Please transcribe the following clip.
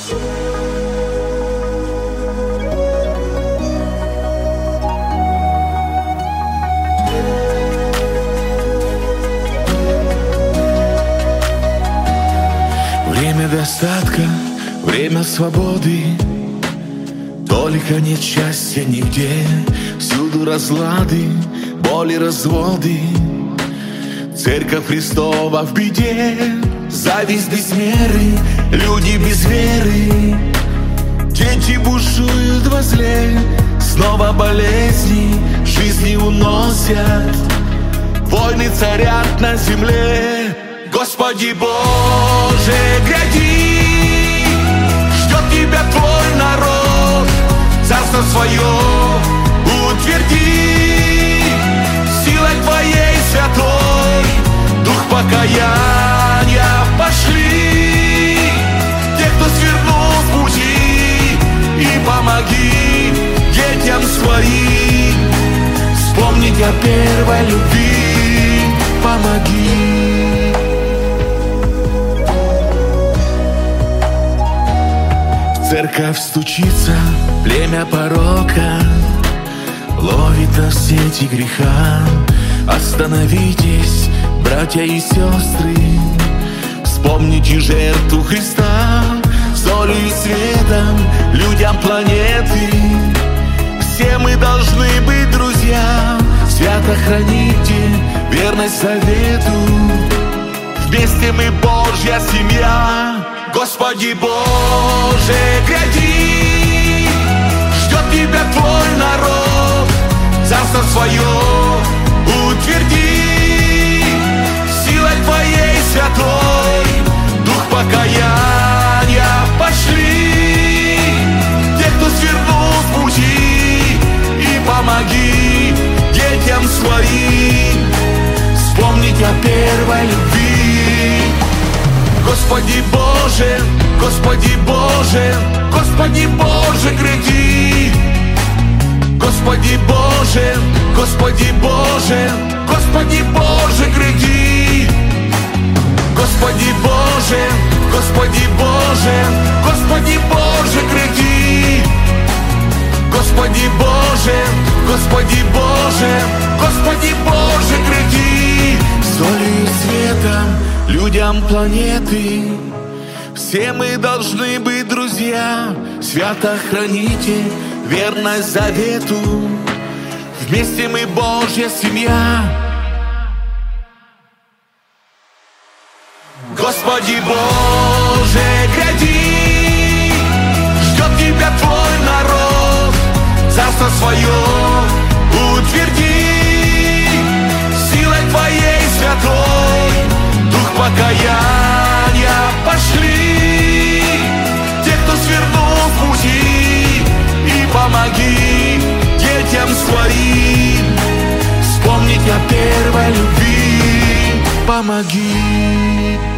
Время достатка, время свободы, только нет счастья нигде. Всюду разлады, боли, разводы. Церковь Христова в беде. Зависть без меры, люди без веры. Дети бушуют во зле. Снова болезни, жизни уносят. Войны царят на земле. Господи Боже, гряди, ждет тебя твой народ. Царство свое утверди силой твоей святой. Дух покаяния пошли, те, кто свернул с пути, и помоги детям своим вспомнить о первой любви. Помоги. Церковь стучится, племя порока ловит на сети греха. Остановитесь, братья и сестры, вспомните жертву Христа. Солью и светом людям планеты все мы должны быть друзья. Свято храните верность завету, вместе мы Божья семья. Господи Боже, гряди, ждет тебя твой народ. Царство свое утверди силой твоей святой. Дух покаяния пошли, те, кто свернул с пути, и помоги детям своим вспомнить о первой любви. Господи Боже, Господи Боже, Господи Боже, гряди. Господи Боже, Господи Боже, Господи Боже, гряди. Господи Боже, Господи Боже, Господи Боже, гряди. Господи Боже, Господи Боже, Господи Боже, гряди. Солью и светом людям планеты все мы должны быть друзья. Свято храните верность завету, вместе мы Божья семья. Господи Боже, гряди, ждет тебя твой народ. Царство свое утверди силой твоей святой. Дух покаяния пошли, те, кто свернул с пути, и помоги детям своим вспомнить о первой любви. Помоги.